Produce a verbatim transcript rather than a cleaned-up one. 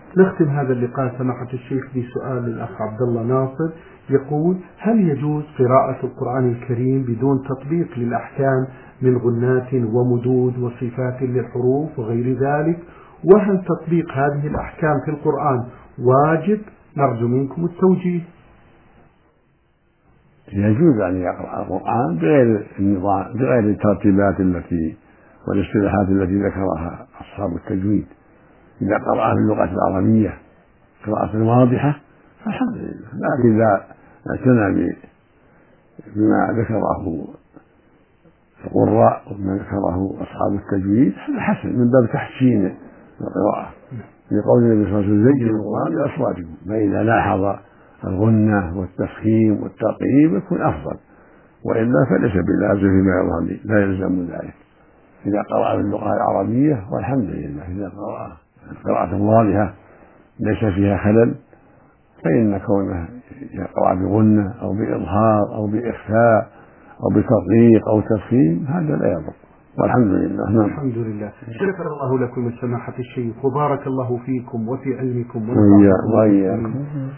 نختم هذا اللقاء سماحة الشيخ بسؤال الأخ عبد الله ناصر، يقول: هل يجوز قراءة القرآن الكريم بدون تطبيق للأحكام من غنات ومدود وصفات للحروف وغير ذلك؟ وهل تطبيق هذه الأحكام في القرآن واجب؟ نرجو منكم التوجيه. يجوز أن يقرأ القرآن بغير النظام، بغير الترتيبات التي والاصطلاحات التي ذكرها أصحاب التجويد. إذا قرأ باللغة العربية قراءة واضحة فالحمد لله، لكن إذا اعتنى بما ذكره القراء وما ذكره أصحاب التجويد هذا حسن من باب تحسين القراءة، لقول النبي صلى الله عليه وسلم: زينوا القرآن بأصواتكم، فإذا لاحظ الغنة والتفخيم والترقيم يكون أفضل، وإلا فليس بلازم فيما يظهر، لا يلزم ذلك. إذا قرأ باللغة العربية والحمد لله، إذا قرأ قراءة واضحة ليس فيها خلل، فإن كونه يقرأ بغنة أو بإظهار أو بإخفاء أو بترقيق أو تفخيم هذا لا يضر، والحمد لله. نعم. الحمد لله. شكر الله لكم سماحة الشيخ، وبارك الله فيكم وفي علمكم وإياكم.